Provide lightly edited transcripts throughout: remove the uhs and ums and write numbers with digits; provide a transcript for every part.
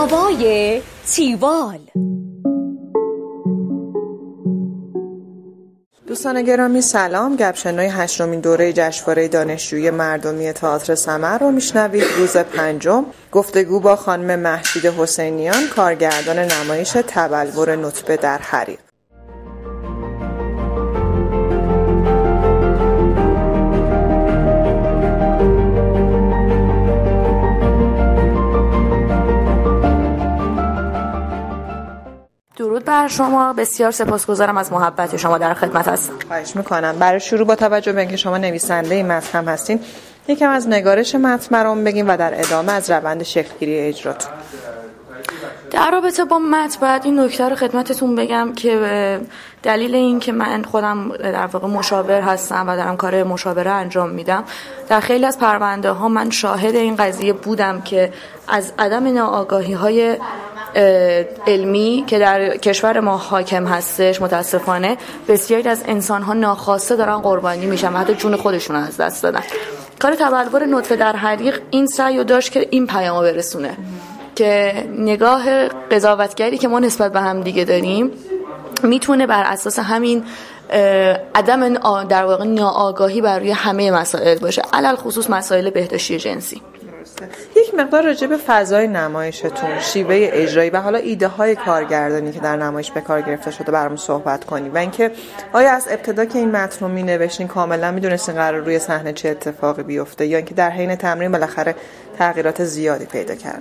هوای تیوال. دوستان گرامی سلام، گپشن‌های 8مین دوره جشنواره دانشجویی مردمی تئاتر ثمر رو میشنوید. روز پنجم گفتگو با خانم مهشید حسینیان، کارگردان نمایش تبلور نطفه در حریق. درود بر شما، بسیار سپاسگزارم از محبت شما، در خدمت هستم. خواهش میکنم. برای شروع با توجه به اینکه شما نویسنده این متن هم هستین، یکم از نگارش متن برام بگین و در ادامه از روند شکلگیری اجراتون. در رابطه با متن باید این نکته رو خدمتتون بگم که دلیل این که من خودم در واقع مشاور هستم و دارم کار مشاوره انجام میدم، در خیلی از پرونده ها من شاهد این قضیه بودم که از عدم ناآگاهی های علمی که در کشور ما حاکم هستش، متاسفانه بسیاری از انسان ها ناخواسته دارن قربانی میشن و حتی جون خودشون از دست دادن. کار تبلور نطفه در حریق این سعی داشت که این پیامو برسونه که نگاه قضاوتگری که ما نسبت به هم دیگه داریم میتونه بر اساس همین عدم در واقع ناآگاهی بر روی همه مسائل باشه، علل خصوص مسائل بهداشتی جنسی. یک مقدار راجع به فضای نمایشتون، شیوه اجرایی و حالا ایده های کارگردانی که در نمایش به کار گرفته شده برام صحبت کنید و اینکه آیا از ابتدا که این متن رو می‌نوشتین کاملا می‌دونستین قرار روی صحنه چه اتفاقی بیفته یا اینکه در حین تمرین بالاخره تغییرات زیادی پیدا کرد؟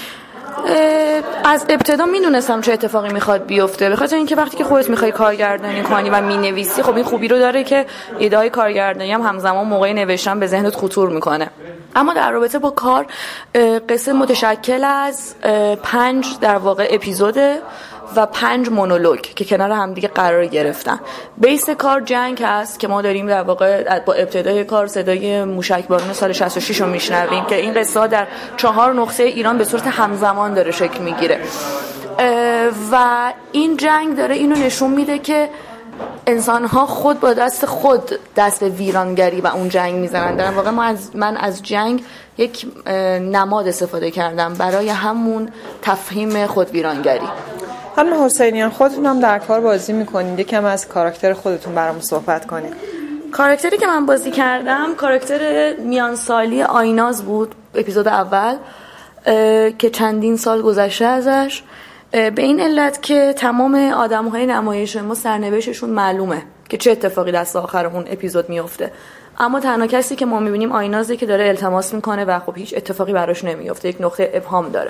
از ابتدا میدونستم چه اتفاقی میخواد بیفته، به خاطر اینکه وقتی که خودت میخوای کارگردانی کنی و مینویسی، خب این خوبی رو داره که ایده های کارگردانی هم همزمان موقع نوشتن به ذهنت خطور میکنه. اما در رابطه با کار، قصه متشکل از 5 در واقع اپیزوده و 5 مونولوگ که کنار هم دیگه قرار گرفتن. بیس کار جنگ هست که ما داریم در واقع با ابتدای کار صدای موشکبارون سال 66 رو میشنویم که این قصه ها در 4 نقطه ایران به صورت همزمان داره شکل میگیره و این جنگ داره اینو نشون میده که انسان‌ها خود با دست خود دست به ویرانگری و اون جنگ میزنن. در واقع من از جنگ یک نماد استفاده کردم برای همون تفهیم خود ویرانگری. خانم حسینیان، خودتون هم در کار بازی میکنید، یکم از کاراکتر خودتون برام صحبت کنید. کاراکتری که من بازی کردم کاراکتر میانسالی آیناز بود، اپیزود اول که چندین سال گذشته ازش، به این علت که تمام آدم‌های نمایش ما سرنوشتشون معلومه که چه اتفاقی دست آخر اون اپیزود میفته، اما تنها کسی که ما میبینیم آینازه که داره التماس میکنه و خب هیچ اتفاقی براش نمیفته، یک نقطه ابهام داره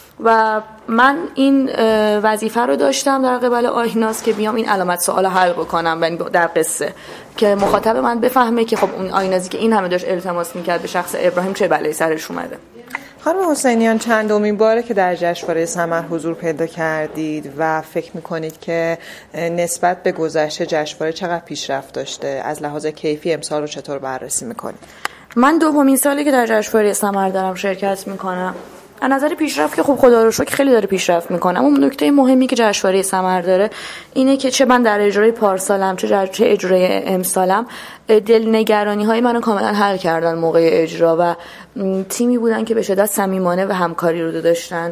و من این وظیفه رو داشتم در قبال آیناز که بیام این علامت سوال حل بکنم در قصه که مخاطب من بفهمه که خب اون آینازی که این همه داشت التماس میکرد به شخص ابراهیم چه بلایی سرش اومده. خانم حسینیان، چندمین باره که در جشنواره ثمر حضور پیدا کردید و فکر میکنید که نسبت به گذشته جشنواره چقدر پیشرفت داشته؟ از لحاظ کیفی امسال رو چطور بررسی میکنید؟ من دومین سالی که در جشنواره ثمر دارم شرکت میکنم. از نظر پیشرفت که خب خدا رو شکر خیلی داره پیشرفت میکنه، اما نکته مهمی که جشنواره ثمر داره اینه که چه من در اجرای پارسالم چه اجرای امسالم دلنگرانی های منو کاملا حل کردن موقع اجرا و تیمی بودن که به شدت صمیمانه و همکاری رو داشتن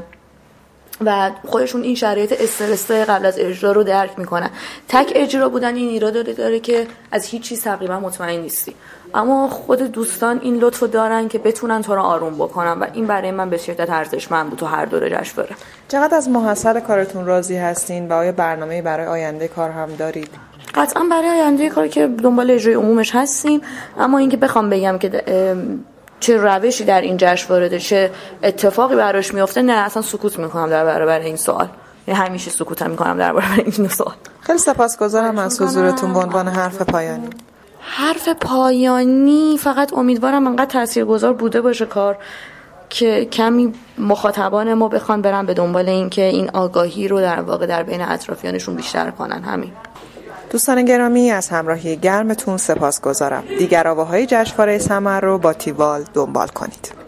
و خودشون این شرایط استرس قبل از اجرا رو درک میکنن. تک اجرا بودن این ایراد داره که از هیچ چیز تقریبا مطمئن نیستی، اما خود دوستان این لطفو دارن که بتونن تو رو آروم بکنن و این برای من به شدت ارزشمند بود تو هر دوره جشنواره. چقدر از محصل کارتون راضی هستین و آیا برنامه‌ای برای آینده کار هم دارید؟ قطعا برای آینده کار که دنبال اجرای عمومش هستیم، اما اینکه بخوام بگم که چه روشی در این جشنواره ده، چه اتفاقی براش میفته، نه، اصلا سکوت میکنم در برابر این سوال. همیشه سکوت میکنم در برابر این سوال. خیلی سپاسگزارم از حضورتون. به عنوان حرف پایانی. حرف پایانی فقط امیدوارم انقدر تاثیرگذار بوده باشه کار که کمی مخاطبان ما بخوان برن به دنبال این که این آگاهی رو در واقع در بین اطرافیانشون بیشتر کنن. همین. دوستان گرامی، از همراهی گرمتون سپاسگزارم. دیگر آواهای جشنواره ثمر رو با تیوال دنبال کنید.